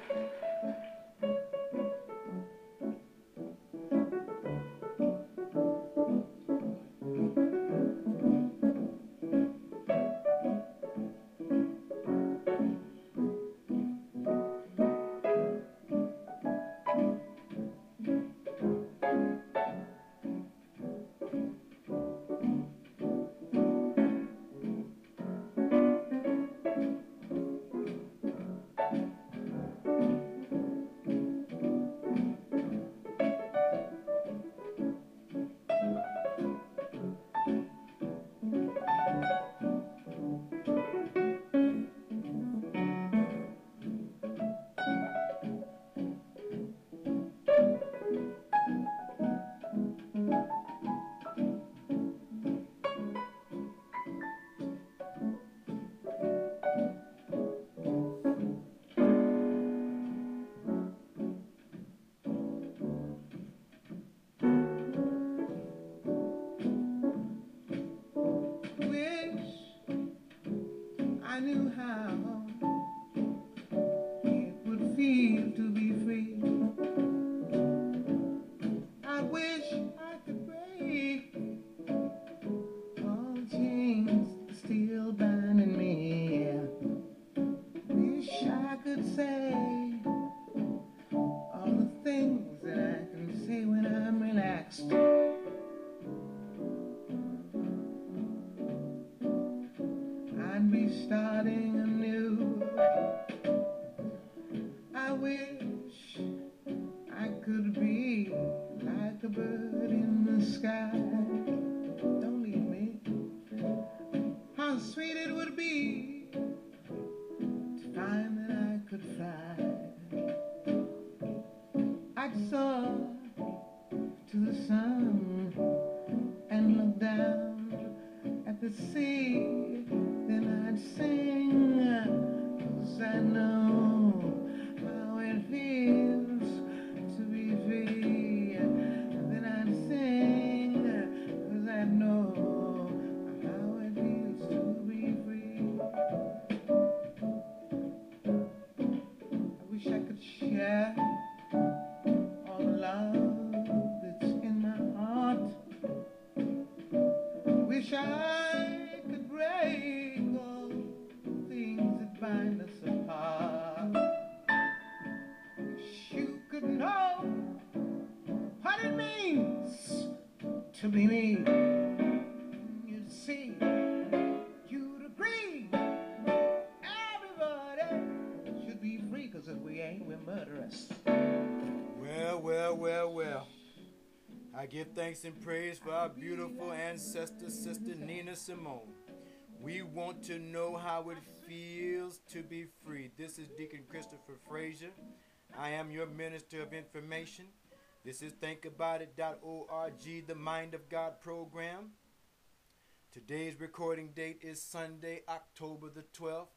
Wish I knew how it would feel to be free. I wish I could break all the chains still binding me. Wish I could say all the things that I can say when I'm relaxed. I'd be starting anew. I wish I could be like a bird in the sky. Don't leave me. How sweet it would be to find that I could fly. I'd soar to the sun and look down at the sea. Then I'd sing, 'cause I know how it feels to be free. Then I'd sing, 'cause I know how it feels to be free. I wish I could share all the love that's in my heart. Wish I could break all the things that bind us apart. Wish you could know what it means to be me. You'd see, you'd agree, everybody should be free, 'cause if we ain't, we're murderers. Well, well, well, well. I give thanks and praise for our beautiful ancestor, Sister Nina Simone. We want to know how it feels to be free. This is Deacon Christopher Frazier. I am your minister of information. This is thinkaboutit.org, the Mind of God program. Today's recording date is Sunday, October the 12th,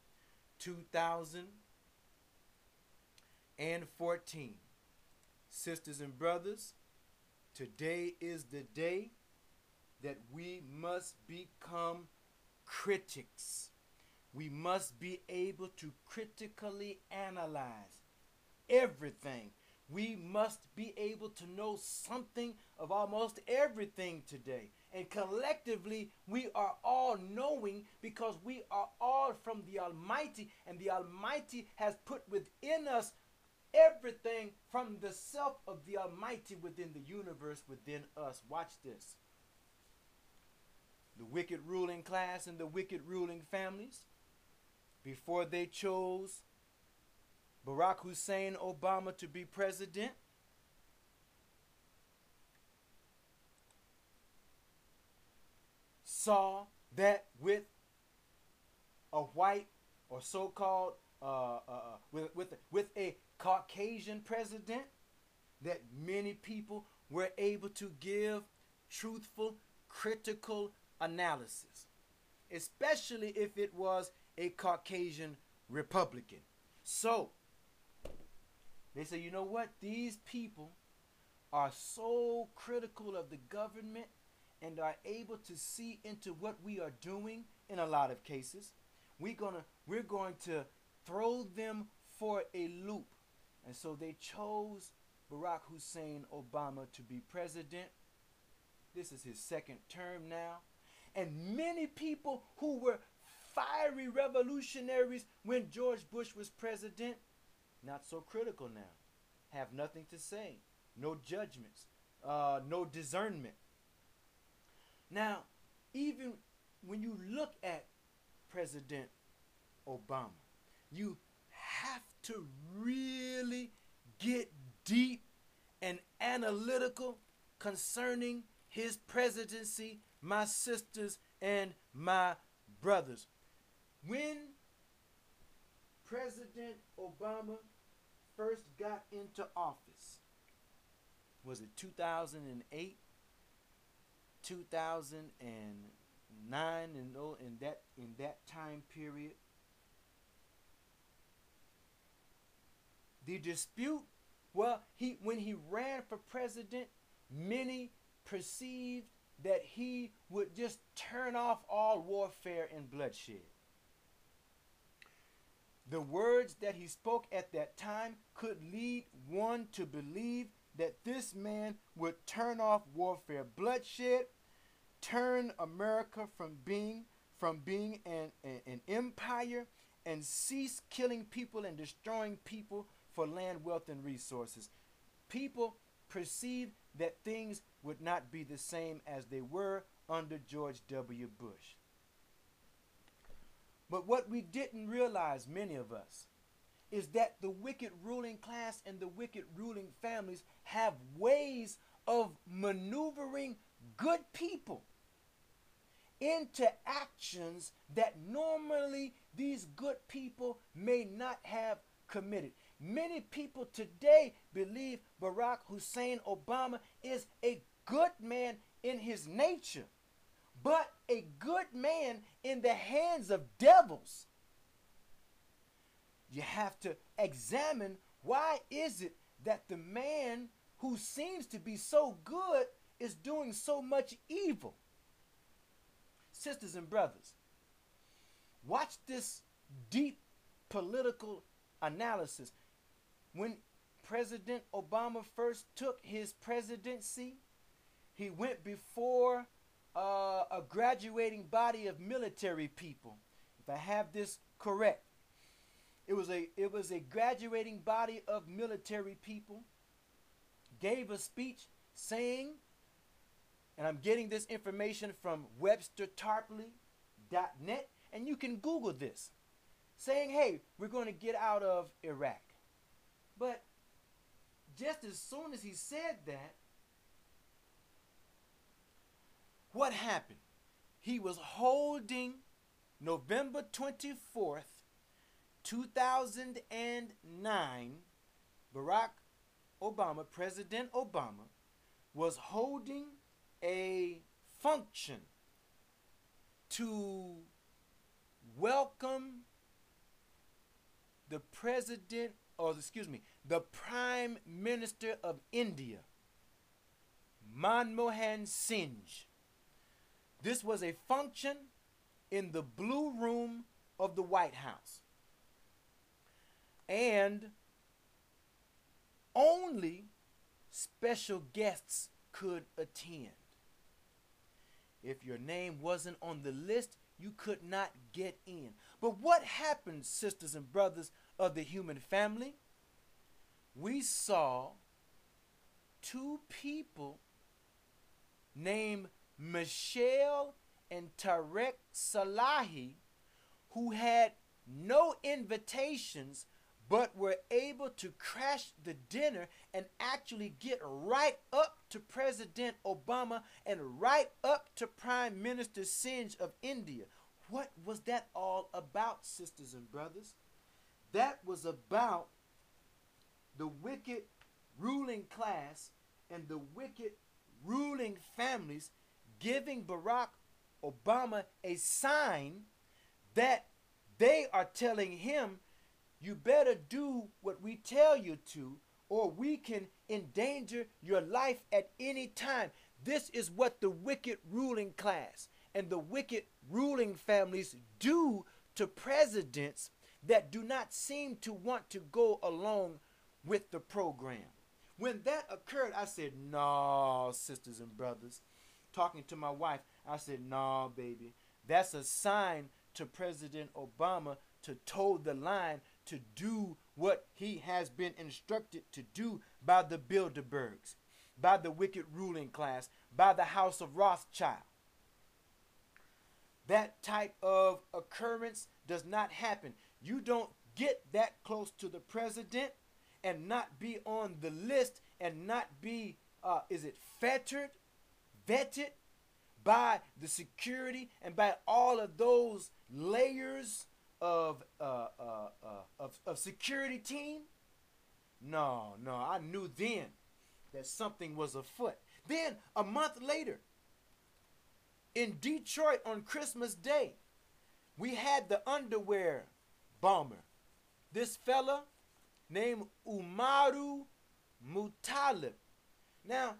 2014. Sisters and brothers, today is the day that we must become critics. We must be able to critically analyze everything. We must be able to know something of almost everything today. And collectively, we are all knowing because we are all from the Almighty, and the Almighty has put within us everything from the self of the Almighty within the universe within us. Watch this. The wicked ruling class and the wicked ruling families, before they chose Barack Hussein Obama to be president, saw that with a white or so-called with a Caucasian president, that many people were able to give truthful, critical analysis, especially if it was a Caucasian Republican. So they say, you know what? These people are so critical of the government and are able to see into what we are doing in a lot of cases. We're going to throw them for a loop. And so they chose Barack Hussein Obama to be president. This is his second term now. And many people who were fiery revolutionaries when George Bush was president, not so critical now. Have nothing to say. No judgments. No discernment. Now, even when you look at President Obama, you have to really get deep and analytical concerning his presidency, my sisters and my brothers. When President Obama first got into office, was it 2008, 2009, and in that time period, the dispute, well, when he ran for president, many perceived that he would just turn off all warfare and bloodshed. The words that he spoke at that time could lead one to believe that this man would turn off warfare, bloodshed, turn America from being an empire, and cease killing people and destroying people for land, wealth, and resources. People perceived that things would not be the same as they were under George W. Bush. But what we didn't realize, many of us, is that the wicked ruling class and the wicked ruling families have ways of maneuvering good people into actions that normally these good people may not have committed. Many people today believe Barack Hussein Obama is a good man in his nature, but a good man in the hands of devils. You have to examine, why is it that the man who seems to be so good is doing so much evil? Sisters and brothers, watch this deep political analysis. When President Obama first took his presidency, he went before a graduating body of military people. If I have this correct, it was a graduating body of military people, gave a speech saying, and I'm getting this information from WebsterTarpley.net, and you can Google this, saying, hey, we're going to get out of Iraq. But just as soon as he said that, what happened? He was holding November 24th, 2009, Barack Obama, President Obama, was holding a function to welcome the the Prime Minister of India, Manmohan Singh. This was a function in the Blue Room of the White House. And only special guests could attend. If your name wasn't on the list, you could not get in. But what happened, sisters and brothers of the human family? We saw two people named Michelle and Tarek Salahi, who had no invitations but were able to crash the dinner and actually get right up to President Obama and right up to Prime Minister Singh of India. What was that all about, sisters and brothers? That was about the wicked ruling class and the wicked ruling families giving Barack Obama a sign that they are telling him, you better do what we tell you to, or we can endanger your life at any time. This is what the wicked ruling class and the wicked ruling families do to presidents that do not seem to want to go along with the program. When that occurred, I said, no, sisters and brothers. Talking to my wife, I said, no, baby. That's a sign to President Obama to toe the line, to do what he has been instructed to do by the Bilderbergs, by the wicked ruling class, by the House of Rothschild. That type of occurrence does not happen. You don't get that close to the president and not be on the list and not be, vetted by the security and by all of those layers of security team. No, I knew then that something was afoot. Then a month later, in Detroit on Christmas Day, we had the underwear bomber. This fella named Umaru Mutalib. Now,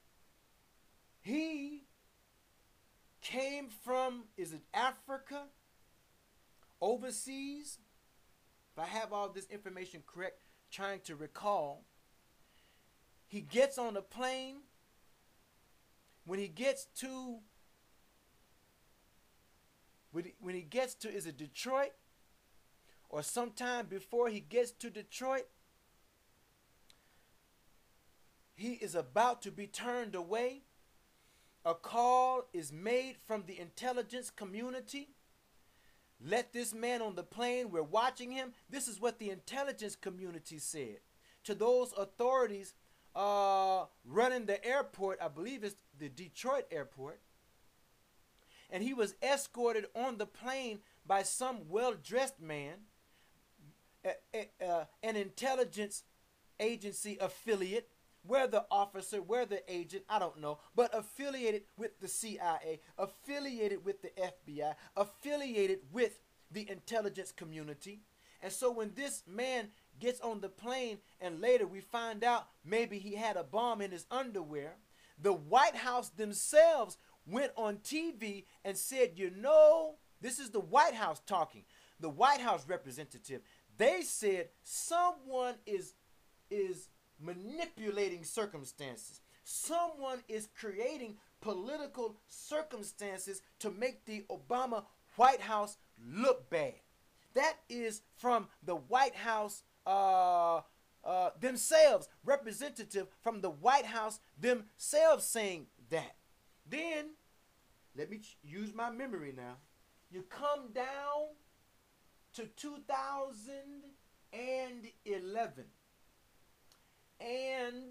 he came from, is it Africa? Overseas? If I have all this information correct, trying to recall. He gets on a plane. When he gets to, is it Detroit? Or sometime before he gets to Detroit, he is about to be turned away. A call is made from the intelligence community. Let this man on the plane, we're watching him. This is what the intelligence community said to those authorities running the airport. I believe it's the Detroit airport. And he was escorted on the plane by some well-dressed man, an intelligence agency affiliate, whether officer, whether agent, I don't know, but affiliated with the CIA, affiliated with the FBI, affiliated with the intelligence community. And so when this man gets on the plane and later we find out maybe he had a bomb in his underwear, the White House themselves went on TV and said, this is the White House talking, the White House representative. They said someone is manipulating circumstances. Someone is creating political circumstances to make the Obama White House look bad. That is from the White House themselves, representative from the White House themselves saying that. Then, let me use my memory now. You come down to 2011. And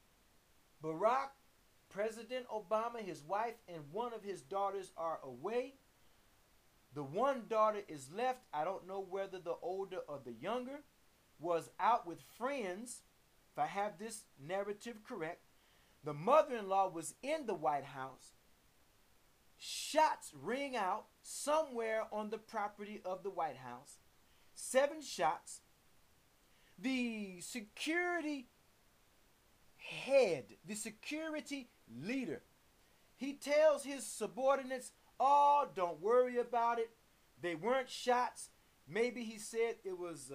President Obama, his wife, and one of his daughters are away. The one daughter is left. I don't know whether the older or the younger was out with friends, if I have this narrative correct. The mother-in-law was in the White House. Shots ring out somewhere on the property of the White House. 7 shots. The security head, the security leader, he tells his subordinates, oh, don't worry about it. They weren't shots. Maybe he said it was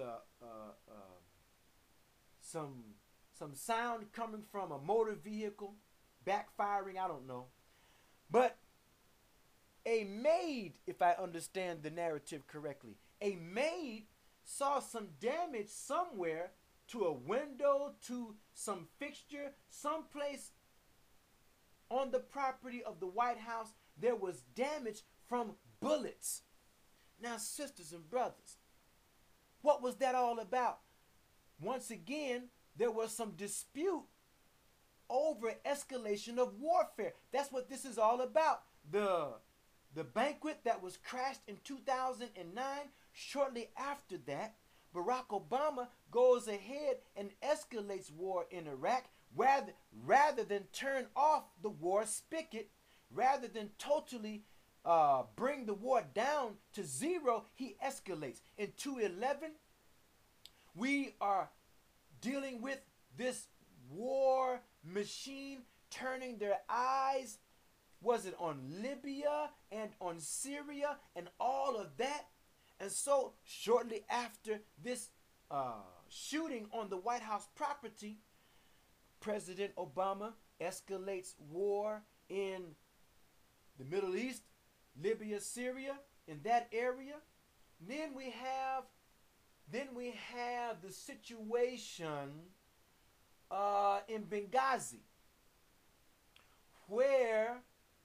some sound coming from a motor vehicle backfiring. I don't know. But a maid, if I understand the narrative correctly, a maid saw some damage somewhere to a window, to some fixture, someplace on the property of the White House. There was damage from bullets. Now, sisters and brothers, what was that all about? Once again, there was some dispute over escalation of warfare. That's what this is all about. The banquet that was crashed in 2009, shortly after that, Barack Obama goes ahead and escalates war in Iraq rather than turn off the war spigot, rather than totally bring the war down to zero. He escalates. In 2011, we are dealing with this war machine turning their eyes, was it on Libya and on Syria and all of that? And so shortly after this shooting on the White House property, President Obama escalates war in the Middle East, Libya, Syria, in that area. Then we have the situation in Benghazi, where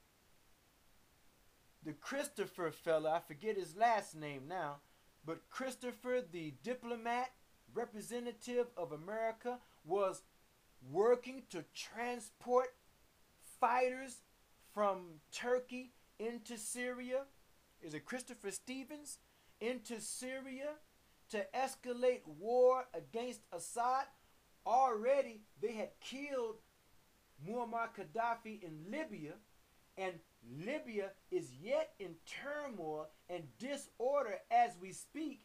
the Christopher fella, I forget his last name now, but Christopher, the diplomat representative of America, was working to transport fighters from Turkey into Syria. Is it Christopher Stevens? Into Syria to escalate war against Assad. Already they had killed Muammar Gaddafi in Libya, and Libya is yet in turmoil and disorder as we speak.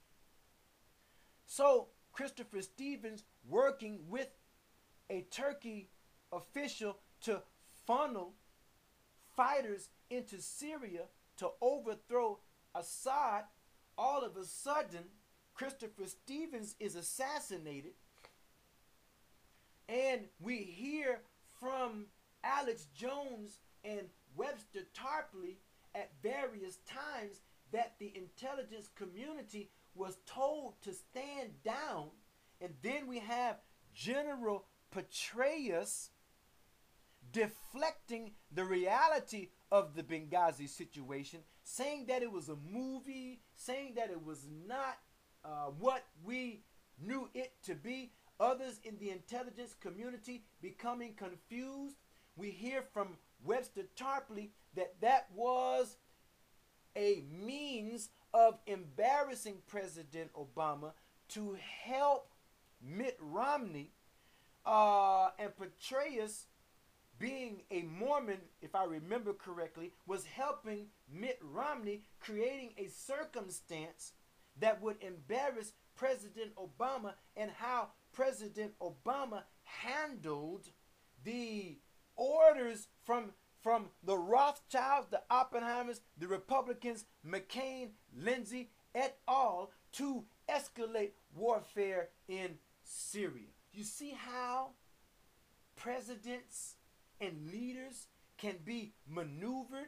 So Christopher Stevens, working with a Turkey official to funnel fighters into Syria to overthrow Assad, all of a sudden Christopher Stevens is assassinated, and we hear from Alex Jones and Webster Tarpley at various times that the intelligence community was told to stand down. And then we have General Petraeus deflecting the reality of the Benghazi situation, saying that it was a movie, saying that it was not what we knew it to be. Others in the intelligence community becoming confused. We hear from Webster Tarpley that that was a means of embarrassing President Obama to help Mitt Romney, and Petraeus, being a Mormon, if I remember correctly, was helping Mitt Romney, creating a circumstance that would embarrass President Obama, and how President Obama handled the orders from the Rothschilds, the Oppenheimers, the Republicans, McCain, Lindsey, et al., to escalate warfare in Syria. You see how presidents and leaders can be maneuvered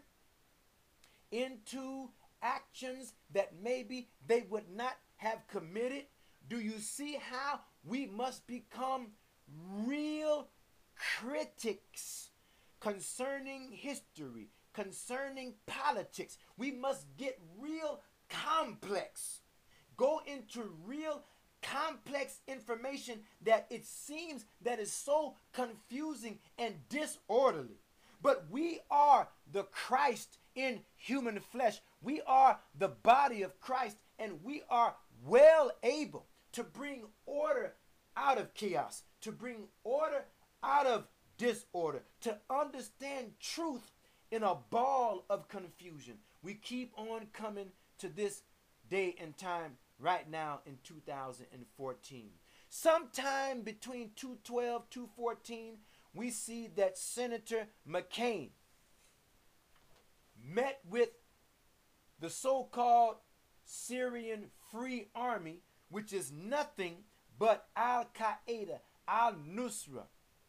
into actions that maybe they would not have committed? Do you see how we must become real critics concerning history, concerning politics? We must get real complex, go into real complex information that it seems that is so confusing and disorderly. But we are the Christ in human flesh. We are the body of Christ, and we are well able to bring order out of chaos, to bring order out of disorder, to understand truth in a ball of confusion. We keep on coming to this day and time right now in 2014. Sometime between 212, 214, we see that Senator McCain met with the so-called Syrian Free Army, which is nothing but Al-Qaeda, Al-Nusra,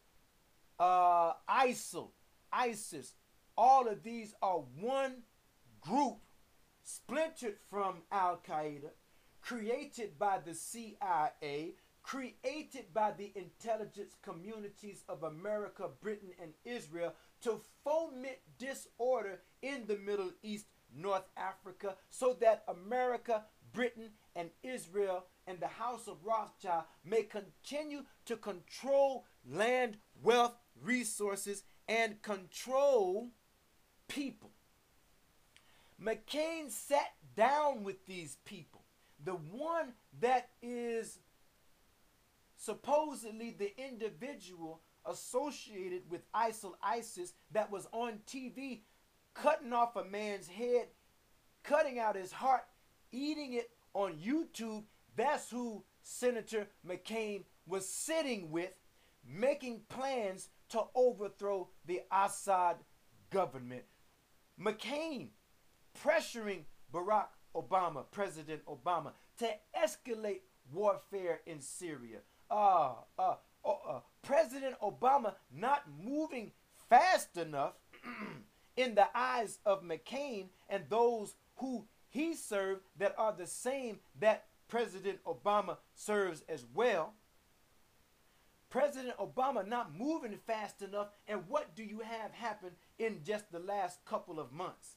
ISIL, ISIS. All of these are one group splintered from Al-Qaeda, created by the CIA, created by the intelligence communities of America, Britain, and Israel to foment disorder in the Middle East, North Africa, so that America, Britain, and Israel and the House of Rothschild may continue to control land, wealth, resources, and control people. McCain sat down with these people. The one that is supposedly the individual associated with ISIL, ISIS, that was on TV cutting off a man's head, cutting out his heart, eating it on YouTube. That's who Senator McCain was sitting with, making plans to overthrow the Assad government. McCain pressuring Barack Obama, President Obama, to escalate warfare in Syria. President Obama not moving fast enough in the eyes of McCain and those who he served that are the same that President Obama serves as well. President Obama not moving fast enough, and what do you have happen in just the last couple of months?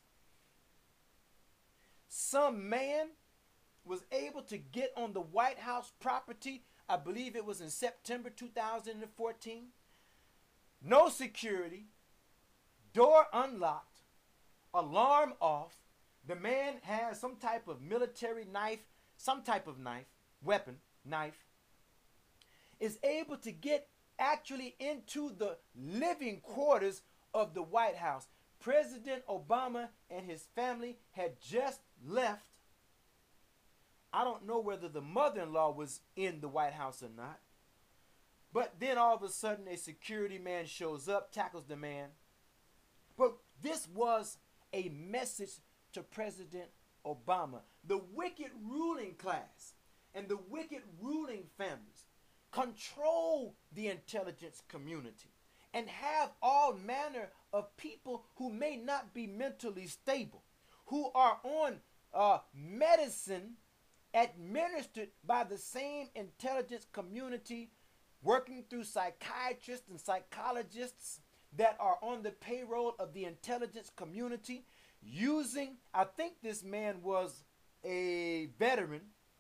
Some man was able to get on the White House property, I believe it was in September 2014. No security, door unlocked, alarm off. The man has some type of military knife, some type of knife, weapon, knife, is able to get actually into the living quarters of the White House. President Obama and his family had just left. I don't know whether the mother-in-law was in the White House or not. But then all of a sudden a security man shows up, tackles the man. But this was a message to President Obama. The wicked ruling class and the wicked ruling families control the intelligence community and have all manner of people who may not be mentally stable, who are on medicine administered by the same intelligence community, working through psychiatrists and psychologists that are on the payroll of the intelligence community, using, I think this man was a veteran,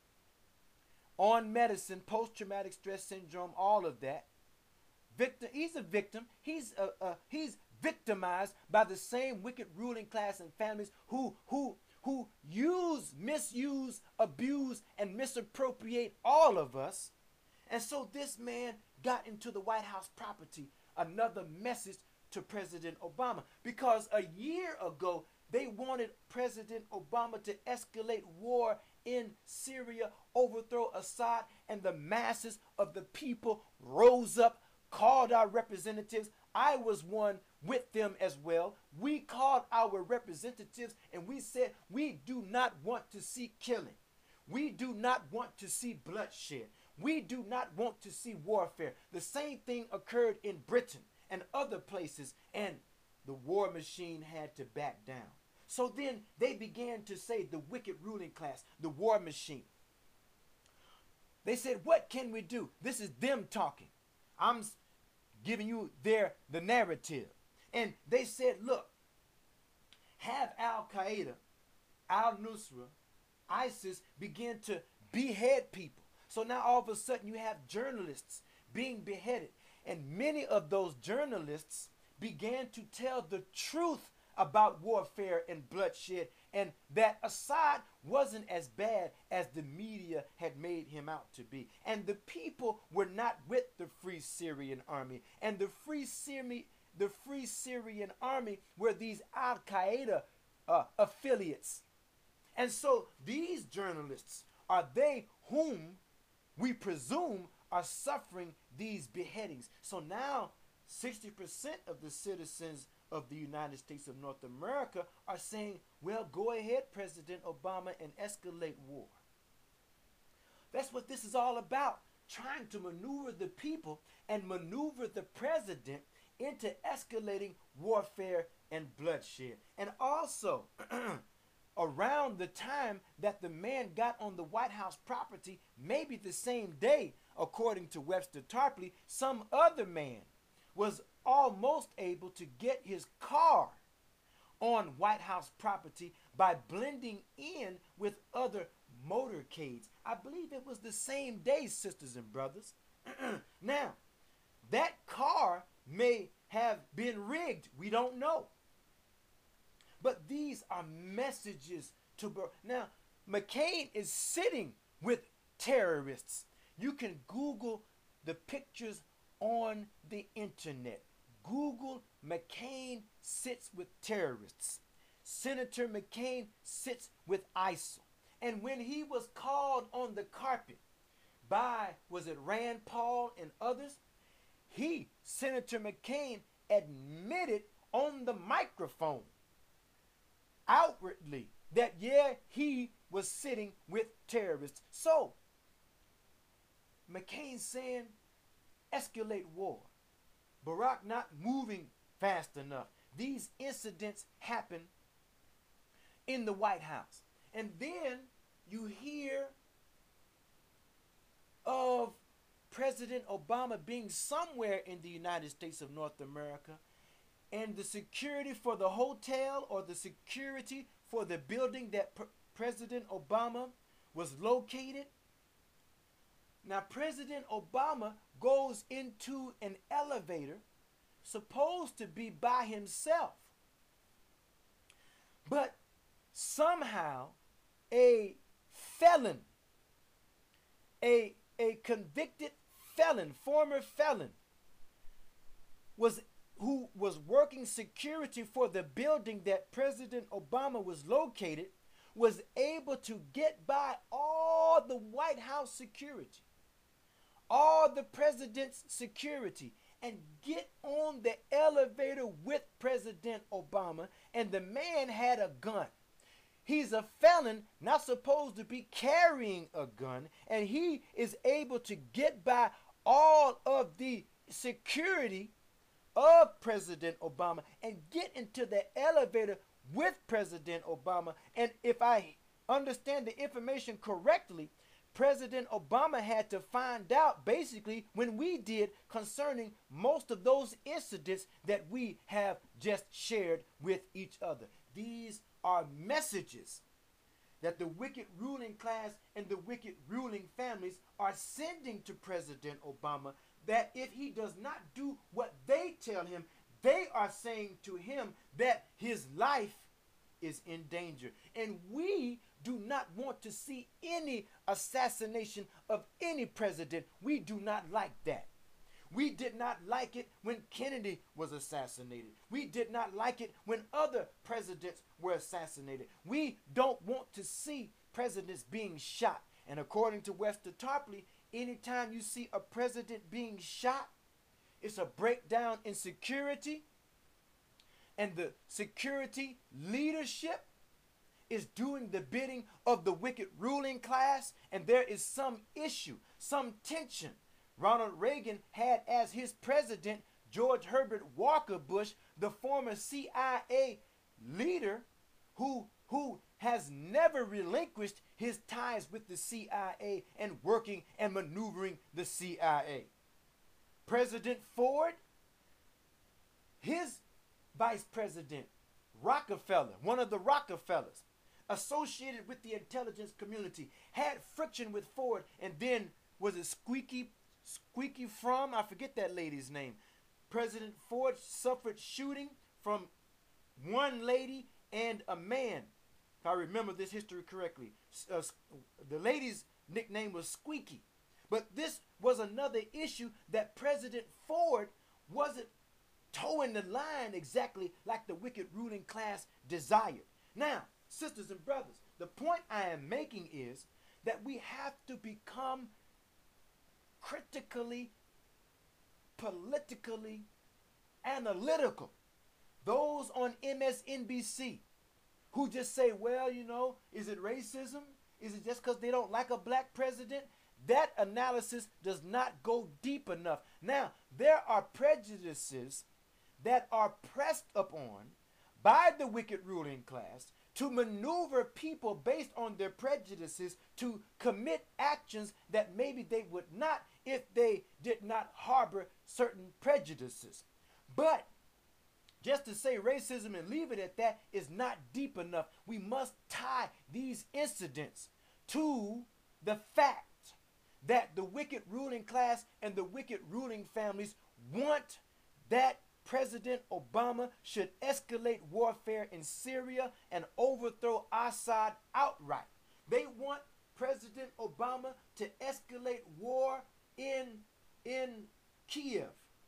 on medicine, post-traumatic stress syndrome, all of that. He's a victim. He's victimized by the same wicked ruling class and families who use, misuse, abuse, and misappropriate all of us. And so this man got into the White House property, another message to President Obama, because a year ago they wanted President Obama to escalate war in Syria, overthrow Assad, and the masses of the people rose up, called our representatives. I was one with them as well. We called our representatives and we said, we do not want to see killing. We do not want to see bloodshed. We do not want to see warfare. The same thing occurred in Britain and other places, and the war machine had to back down. So then they began to say, the wicked ruling class, the war machine. They said, what can we do? This is them talking. I'm giving you the narrative. And they said, look, have Al-Qaeda, Al-Nusra, ISIS begin to behead people. So now all of a sudden you have journalists being beheaded. And many of those journalists began to tell the truth about warfare and bloodshed, and that Assad wasn't as bad as the media had made him out to be. And the people were not with the Free Syrian Army. And the Free Syrian Army were these Al-Qaeda affiliates. And so these journalists are they whom we presume are suffering these beheadings. So now 60% of the citizens of the United States of North America are saying, well, go ahead, President Obama, and escalate war. That's what this is all about, trying to maneuver the people and maneuver the president into escalating warfare and bloodshed. And also, around the time that the man got on the White House property, maybe the same day, according to Webster Tarpley, some other man was almost able to get his car on White House property by blending in with other motorcades. I believe it was the same day, sisters and brothers. Now, that car may have been rigged. We don't know. But these are messages to... Now, McCain is sitting with terrorists. You can Google the pictures on the internet. Google McCain sits with terrorists. Senator McCain sits with ISIL. And when he was called on the carpet by, was it Rand Paul and others? Senator McCain, admitted on the microphone outwardly that, yeah, he was sitting with terrorists. So McCain saying escalate war. Barack not moving fast enough. These incidents happen in the White House. And then you hear of President Obama being somewhere in the United States of North America, and the security for the hotel or the security for the building that President Obama was located. Now, President Obama goes into an elevator supposed to be by himself, but somehow a felon, a convicted felon, former felon, who was working security for the building that President Obama was located, was able to get by all the White House security, all the president's security, and get on the elevator with President Obama. And the man had a gun. He's a felon, not supposed to be carrying a gun, and he is able to get by all of the security of President Obama and get into the elevator with President Obama. And if I understand the information correctly, President Obama had to find out basically when we did concerning most of those incidents that we have just shared with each other. These are messages that the wicked ruling class and the wicked ruling families are sending to President Obama, that if he does not do what they tell him, they are saying to him that his life is in danger. And we do not want to see any assassination of any president. We do not like that. We did not like it when Kennedy was assassinated. We did not like it when other presidents were assassinated. We don't want to see presidents being shot. And according to Webster Tarpley, anytime you see a president being shot, it's a breakdown in security, and the security leadership is doing the bidding of the wicked ruling class, and there is some issue, some tension. Ronald Reagan had as his president George Herbert Walker Bush, the former CIA leader who has never relinquished his ties with the CIA and working and maneuvering the CIA. President Ford, his vice president, Rockefeller, one of the Rockefellers, associated with the intelligence community, had friction with Ford, and then was it Squeaky Fromm? I forget that lady's name. President Ford suffered shooting from one lady and a man, if I remember this history correctly. The lady's nickname was Squeaky. But this was another issue that President Ford wasn't towing the line exactly like the wicked ruling class desired. Now, sisters and brothers, the point I am making is that we have to become critically, politically analytical. Those on MSNBC who just say, well, you know, is it racism? Is it just because they don't like a black president? That analysis does not go deep enough. Now, there are prejudices that are pressed upon by the wicked ruling class to maneuver people based on their prejudices to commit actions that maybe they would not if they did not harbor certain prejudices. But just to say racism and leave it at that is not deep enough. We must tie these incidents to the fact that the wicked ruling class and the wicked ruling families want that President Obama should escalate warfare in Syria and overthrow Assad outright. They want President Obama to escalate war in Kiev,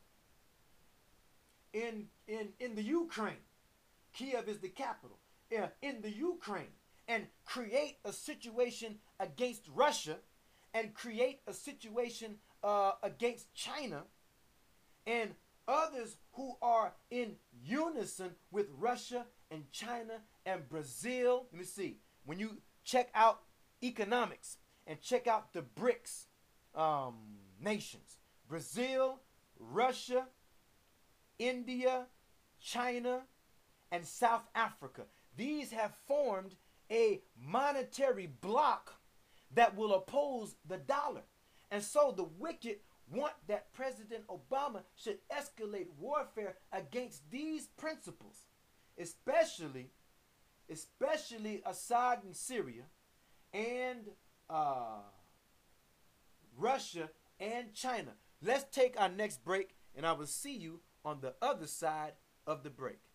in the Ukraine. Kiev is the capital. In the Ukraine, and create a situation against Russia, and create a situation against China, and others who are in unison with Russia and China and Brazil. Let me see. When you check out economics and check out the BRICS, nations: Brazil, Russia, India, China, and South Africa. These have formed a monetary bloc that will oppose the dollar. And so the wicked want that President Obama should escalate warfare against these principles, especially Assad in Syria and Russia and China. Let's take our next break, and I will see you on the other side of the break.